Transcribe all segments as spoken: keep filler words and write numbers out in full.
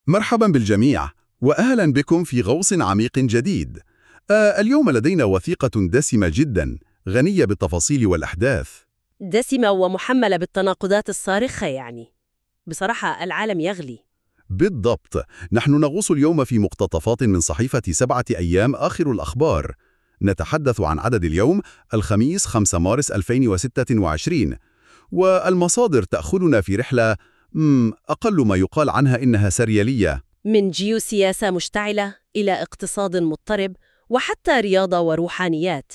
مرحبا بالجميع وأهلا بكم في غوص عميق جديد. آه اليوم لدينا وثيقة دسمة جدا غنية بالتفاصيل والأحداث. دسمة ومحملة بالتناقضات الصارخة يعني. بصراحة العالم يغلي. بالضبط، نحن نغوص اليوم في مقتطفات من صحيفة سبعة أيام آخر الأخبار. نتحدث عن عدد اليوم الخميس خمسة مارس ألفين وستة وعشرين، والمصادر تأخذنا في رحلة مم أقل ما يقال عنها إنها سريالية. من جيوسياسة مشتعلة إلى اقتصاد مضطرب وحتى رياضة وروحانيات.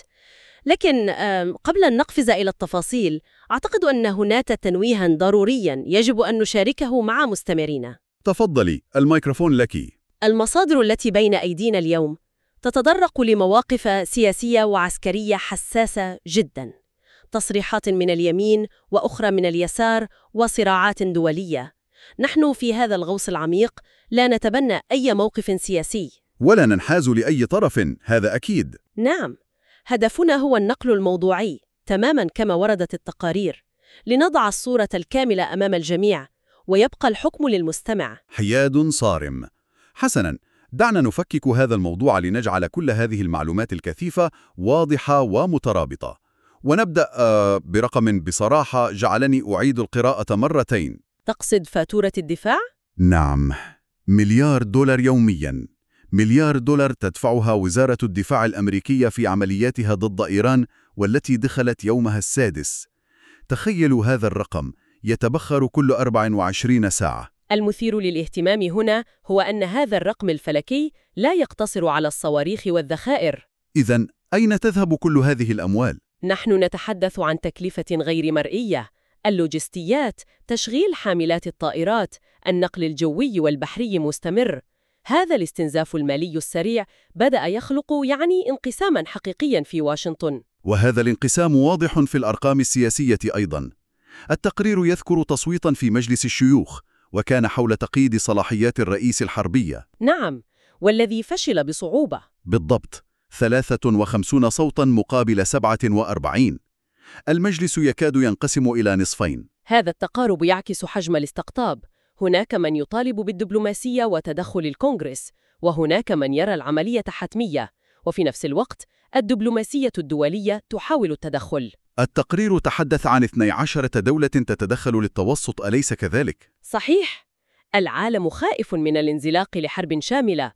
لكن آم، قبل أن نقفز إلى التفاصيل، أعتقد أن هناك تنويها ضروريا يجب أن نشاركه مع مستمعينا. تفضلي، الميكروفون لك. المصادر التي بين أيدينا اليوم تتطرق لمواقف سياسية وعسكرية حساسة جدا، تصريحات من اليمين وأخرى من اليسار وصراعات دولية. نحن في هذا الغوص العميق لا نتبنى أي موقف سياسي. ولا ننحاز لأي طرف، هذا أكيد. نعم، هدفنا هو النقل الموضوعي تماما كما وردت التقارير، لنضع الصورة الكاملة أمام الجميع ويبقى الحكم للمستمع. حياد صارم. حسناً، دعنا نفكك هذا الموضوع لنجعل كل هذه المعلومات الكثيفة واضحة ومترابطة. ونبدأ آه برقم بصراحة جعلني أعيد القراءة مرتين. تقصد فاتورة الدفاع؟ نعم، مليار دولار يومياً. مليار دولار تدفعها وزارة الدفاع الأمريكية في عملياتها ضد إيران، والتي دخلت يومها السادس. تخيلوا هذا الرقم يتبخر كل أربع وعشرين ساعة. المثير للاهتمام هنا هو أن هذا الرقم الفلكي لا يقتصر على الصواريخ والذخائر. إذن أين تذهب كل هذه الأموال؟ نحن نتحدث عن تكلفة غير مرئية: اللوجستيات، تشغيل حاملات الطائرات، النقل الجوي والبحري مستمر. هذا الاستنزاف المالي السريع بدأ يخلق يعني انقساما حقيقيا في واشنطن. وهذا الانقسام واضح في الأرقام السياسية أيضاً. التقرير يذكر تصويتاً في مجلس الشيوخ، وكان حول تقييد صلاحيات الرئيس الحربية. نعم، والذي فشل بصعوبة. بالضبط، ثلاثة وخمسين صوتاً مقابل سبعة وأربعين. المجلس يكاد ينقسم إلى نصفين. هذا التقارب يعكس حجم الاستقطاب. هناك من يطالب بالدبلوماسية وتدخل الكونغرس، وهناك من يرى العملية حتمية، وفي نفس الوقت الدبلوماسية الدولية تحاول التدخل. التقرير تحدث عن اثنتي عشرة دولة تتدخل للتوسط، أليس كذلك؟ صحيح، العالم خائف من الانزلاق لحرب شاملة.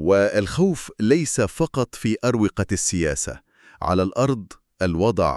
والخوف ليس فقط في أروقة السياسة. على الأرض الوضع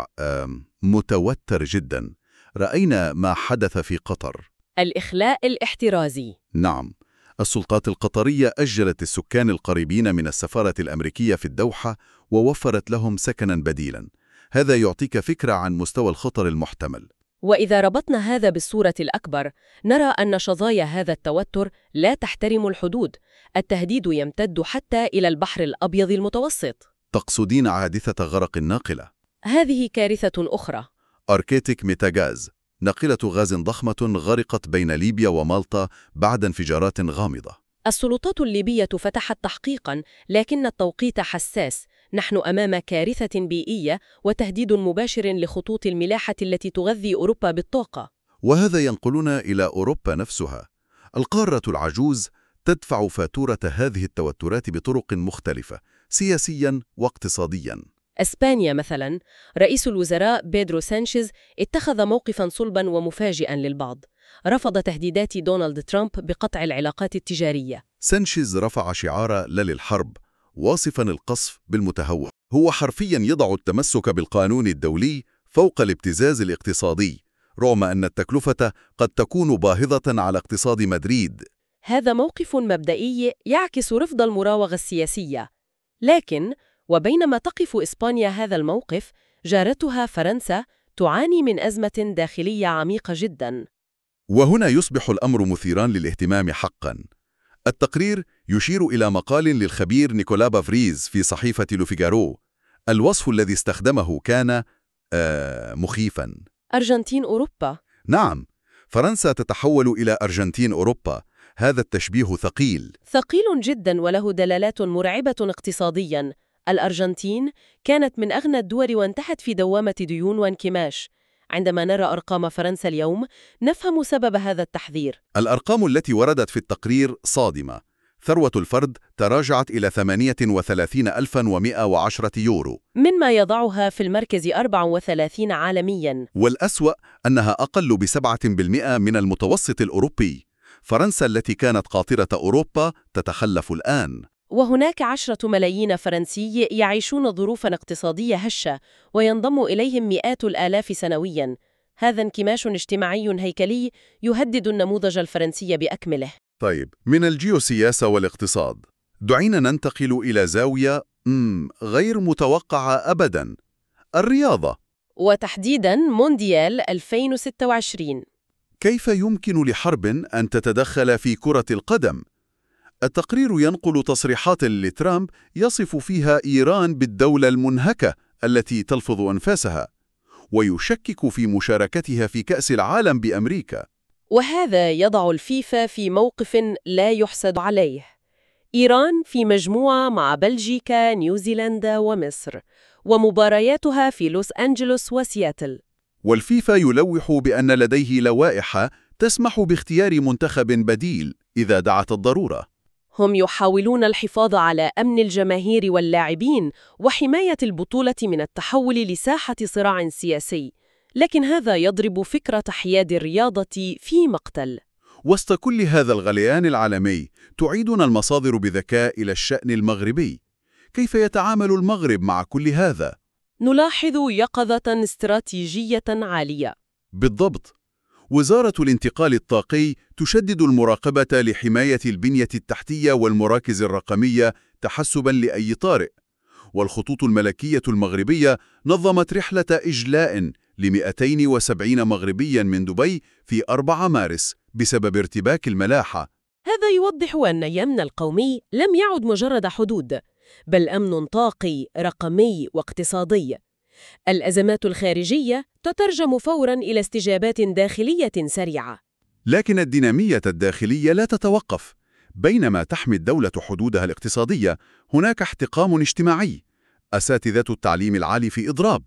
متوتر جدا. رأينا ما حدث في قطر. الإخلاء الاحترازي. نعم، السلطات القطرية أجلت السكان القريبين من السفارة الأمريكية في الدوحة ووفرت لهم سكنا بديلا. هذا يعطيك فكرة عن مستوى الخطر المحتمل. وإذا ربطنا هذا بالصورة الأكبر، نرى أن شظايا هذا التوتر لا تحترم الحدود. التهديد يمتد حتى إلى البحر الأبيض المتوسط. تقصدين حادثة غرق الناقلة؟ هذه كارثة أخرى. أركيتيك ميتاغاز، ناقلة غاز ضخمة غرقت بين ليبيا ومالطا بعد انفجارات غامضة. السلطات الليبية فتحت تحقيقاً، لكن التوقيت حساس. نحن أمام كارثة بيئية وتهديد مباشر لخطوط الملاحة التي تغذي أوروبا بالطاقة. وهذا ينقلنا إلى أوروبا نفسها. القارة العجوز تدفع فاتورة هذه التوترات بطرق مختلفة، سياسياً واقتصادياً. إسبانيا مثلاً، رئيس الوزراء بيدرو سانشيز اتخذ موقفاً صلباً ومفاجئاً للبعض. رفض تهديدات دونالد ترامب بقطع العلاقات التجارية. سانشيز رفع شعار لا للحرب، واصفاً القصف بالمتهور. هو حرفياً يضع التمسك بالقانون الدولي فوق الابتزاز الاقتصادي، رغم أن التكلفة قد تكون باهظة على اقتصاد مدريد. هذا موقف مبدئي يعكس رفض المراوغة السياسية. لكن وبينما تقف إسبانيا هذا الموقف، جارتها فرنسا تعاني من أزمة داخلية عميقة جداً. وهنا يصبح الأمر مثيراً للاهتمام حقاً. التقرير يشير إلى مقال للخبير نيكولا بافريز في صحيفة لوفيغارو. الوصف الذي استخدمه كان آه مخيفاً. أرجنتين أوروبا. نعم، فرنسا تتحول إلى أرجنتين أوروبا. هذا التشبيه ثقيل. ثقيل جداً وله دلالات مرعبة اقتصادياً. الأرجنتين كانت من أغنى الدول وانتهت في دوامة ديون وانكماش. عندما نرى أرقام فرنسا اليوم نفهم سبب هذا التحذير. الأرقام التي وردت في التقرير صادمة. ثروة الفرد تراجعت إلى ثمانية وثلاثين ألفاً ومئة وعشرة يورو، مما يضعها في المركز أربعة وثلاثين عالمياً. والأسوأ أنها أقل بسبعة بالمئة من المتوسط الأوروبي. فرنسا التي كانت قاطرة أوروبا تتخلف الآن. وهناك عشرة ملايين فرنسي يعيشون ظروفاً اقتصادية هشة وينضم إليهم مئات الآلاف سنوياً. هذا انكماش اجتماعي هيكلي يهدد النموذج الفرنسي بأكمله. طيب، من الجيوسياسة والاقتصاد دعينا ننتقل إلى زاوية مم غير متوقعة أبداً: الرياضة. وتحديداً مونديال ألفين وستة وعشرين. كيف يمكن لحرب أن تتدخل في كرة القدم؟ التقرير ينقل تصريحات لترامب يصف فيها إيران بالدولة المنهكة التي تلفظ أنفاسها، ويشكك في مشاركتها في كأس العالم بأمريكا. وهذا يضع الفيفا في موقف لا يحسد عليه. إيران في مجموعة مع بلجيكا، نيوزيلندا ومصر، ومبارياتها في لوس أنجلوس وسياتل. والفيفا يلوح بأن لديه لوائح تسمح باختيار منتخب بديل إذا دعت الضرورة. هم يحاولون الحفاظ على أمن الجماهير واللاعبين وحماية البطولة من التحول لساحة صراع سياسي، لكن هذا يضرب فكرة حياد الرياضة في مقتل. وسط كل هذا الغليان العالمي، تعيدنا المصادر بذكاء إلى الشأن المغربي. كيف يتعامل المغرب مع كل هذا؟ نلاحظ يقظة استراتيجية عالية. بالضبط. وزارة الانتقال الطاقي تشدد المراقبة لحماية البنية التحتية والمراكز الرقمية تحسباً لأي طارئ. والخطوط الملكية المغربية نظمت رحلة إجلاء لمئتين وسبعين مغربياً من دبي في أربعة مارس بسبب ارتباك الملاحة. هذا يوضح أن الأمن القومي لم يعد مجرد حدود، بل أمن طاقي، رقمي واقتصادي. الأزمات الخارجية تترجم فوراً إلى استجابات داخلية سريعة. لكن الدينامية الداخلية لا تتوقف. بينما تحمي الدولة حدودها الاقتصادية، هناك احتقان اجتماعي. أساتذة التعليم العالي في إضراب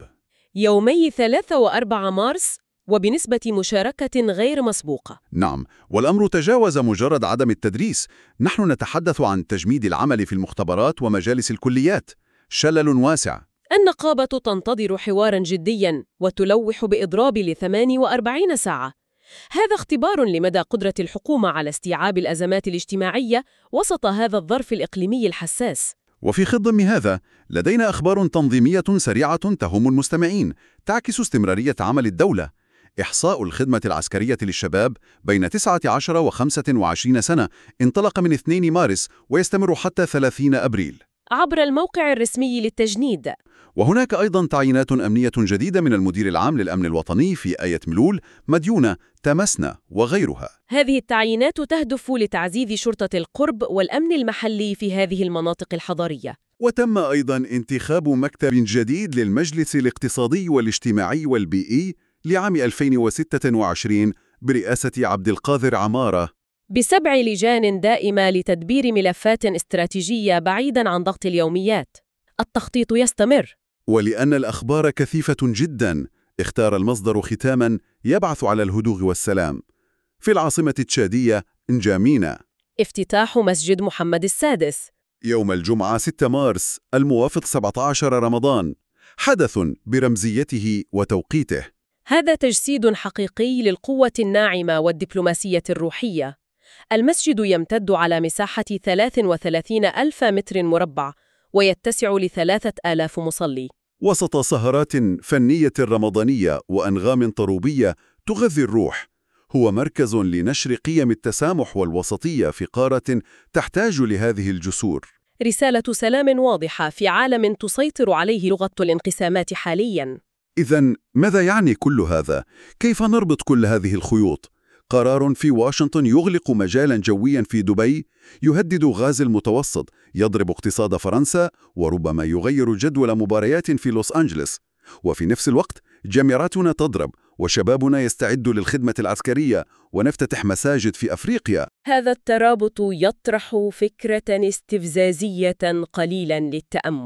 يومي ثلاثة وأربعة مارس، وبنسبة مشاركة غير مسبوقة. نعم، والأمر تجاوز مجرد عدم التدريس. نحن نتحدث عن تجميد العمل في المختبرات ومجالس الكليات. شلل واسع. النقابة تنتظر حواراً جدياً وتلوح بإضراب لثمان وأربعين ساعة. هذا اختبار لمدى قدرة الحكومة على استيعاب الأزمات الاجتماعية وسط هذا الظرف الإقليمي الحساس. وفي خضم هذا لدينا أخبار تنظيمية سريعة تهم المستمعين تعكس استمرارية عمل الدولة. إحصاء الخدمة العسكرية للشباب بين تسعة عشر وخمسة وعشرين سنة انطلق من اثنين مارس ويستمر حتى ثلاثين أبريل عبر الموقع الرسمي للتجنيد. وهناك أيضاً تعيينات أمنية جديدة من المدير العام للأمن الوطني في آية ملول، مديونة، تمسنا وغيرها. هذه التعيينات تهدف لتعزيز شرطة القرب والأمن المحلي في هذه المناطق الحضرية. وتم أيضاً انتخاب مكتب جديد للمجلس الاقتصادي والاجتماعي والبيئي لعام ألفين وستة وعشرين برئاسة عبد القادر عمارة، بسبع لجان دائمة لتدبير ملفات استراتيجية بعيداً عن ضغط اليوميات. التخطيط يستمر. ولأن الأخبار كثيفة جداً، اختار المصدر ختاماً يبعث على الهدوء والسلام. في العاصمة التشادية نجامينا، افتتاح مسجد محمد السادس يوم الجمعة ستة مارس الموافق سبعة عشر رمضان، حدث برمزيته وتوقيته. هذا تجسيد حقيقي للقوة الناعمة والدبلوماسية الروحية. المسجد يمتد على مساحة ثلاثة وثلاثين ألف متر مربع ويتسع لثلاثة آلاف مصلي. وسط سهرات فنية رمضانية وأنغام طروبية تغذي الروح، هو مركز لنشر قيم التسامح والوسطية في قارة تحتاج لهذه الجسور. رسالة سلام واضحة في عالم تسيطر عليه لغة الانقسامات حالياً. إذن ماذا يعني كل هذا؟ كيف نربط كل هذه الخيوط؟ قرار في واشنطن يغلق مجالاً جوياً في دبي، يهدد غاز المتوسط، يضرب اقتصاد فرنسا، وربما يغير جدول مباريات في لوس أنجلوس. وفي نفس الوقت جامعاتنا تضرب، وشبابنا يستعد للخدمة العسكرية، ونفتتح مساجد في أفريقيا. هذا الترابط يطرح فكرة استفزازية قليلاً للتأمل.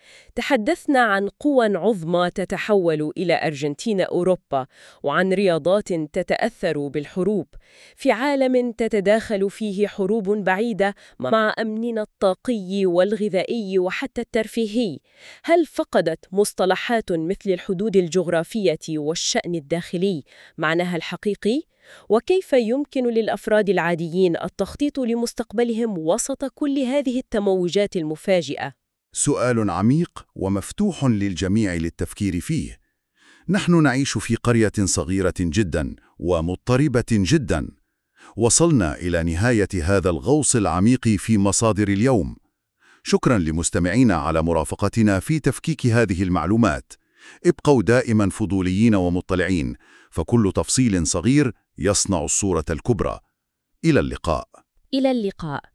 تحدثنا عن قوى عظمى تتحول إلى أرجنتين أوروبا، وعن رياضات تتأثر بالحروب في عالم تتداخل فيه حروب بعيدة مع أمننا الطاقي والغذائي وحتى الترفيهي. هل فقدت مصطلحات مثل الحدود الجغرافية والشأن الداخلي معناها الحقيقي؟ وكيف يمكن للأفراد العاديين التخطيط لمستقبلهم وسط كل هذه التموجات المفاجئة؟ سؤال عميق ومفتوح للجميع للتفكير فيه. نحن نعيش في قرية صغيرة جدا ومضطربة جدا. وصلنا إلى نهاية هذا الغوص العميق في مصادر اليوم. شكرا لمستمعينا على مرافقتنا في تفكيك هذه المعلومات. ابقوا دائما فضوليين ومطلعين، فكل تفصيل صغير يصنع الصورة الكبرى. إلى اللقاء. إلى اللقاء.